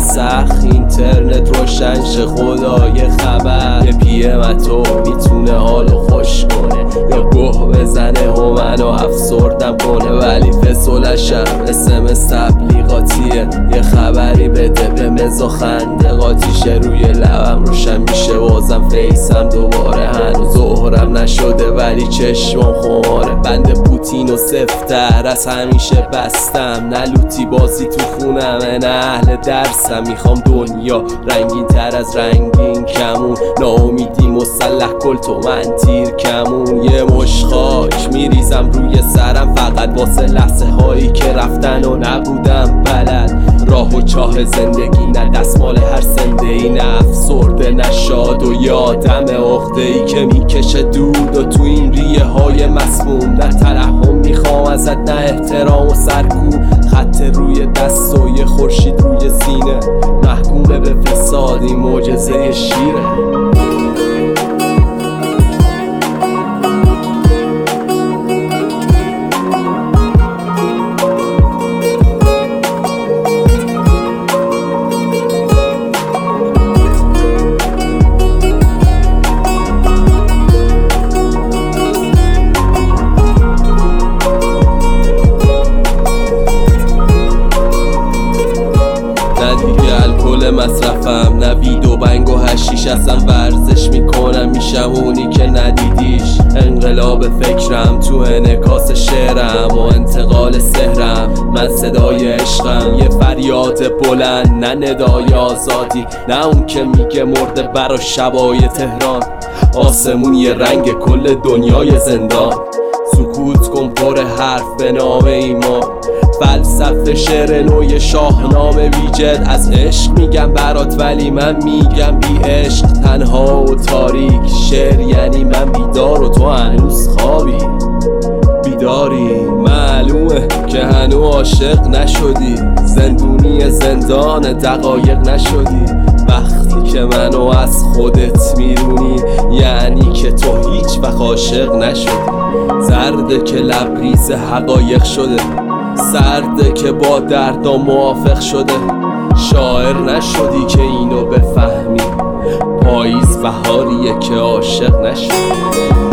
سخت اینترنت روشن شه خدای خبر. یه PM تو میتونه حالو خوش کنه یا گوه بزنه و منو افسردم کنه، ولی فسولشم SMS تبلیغاتیه. یه خبری بده به مزا خنده قاتیشه، روی لبم روشن میشه بازم فیسم دوباره. هنوز ظهرم نشده ولی چشمم خماره. بند پوتین و سفتر از همیشه بستم، نه لوتی بازی تو خونمه نه اهل درسم. میخوام دنیا رنگین تر از رنگین کمون، ناامیدی مسلح کل تو من تیر کمون. یه مش خاک میریزم روی سرم فقط واسه لحظه هایی که رفتن و نبودم بلد. راه و چاه زندگی نه دستمال هر زنده ای، نه افسرده نه شاد و یادم عقده ای که میکشه دود و تو این ریه های مسموم. نه ترحم میخوام ازت نه احترام و سرکوب، خط روی دست و یه خورشید روی سینه. محکومه به فساد این معجزه شیره. مصرفم نه وید و بنگ و هشیش، اصلا ورزش میکنم میشم اونی که ندیدیش. انقلاب فکرم تو انعکاس شعرم و انتقال سحرم، من صدای عشقم. یه فریاد بلند نه ندای آزادی، نه اون که میگه مرده برا شبای تهران. آسمون یه رنگ کل دنیای زندان، سکوت کن پر حرف به نام ایمان. فلسفه شعر نوی شاهنامه ویجد، از عشق میگم برات ولی من میگم بی عشق. تنها و تاریک شعر یعنی من بیدار و تو هنوز خوابی. بیداری معلومه که هنوز عاشق نشدی، زندونی زندان دقایق نشدی. وقتی که منو از خودت میرونی یعنی که تو هیچ وقت عاشق نشدی. زرده که لبریز حقایق شده، سرده که با دردا موافق شده. شاعر نشدی که اینو بفهمی، پاییز بهاریه که عاشق نشدی.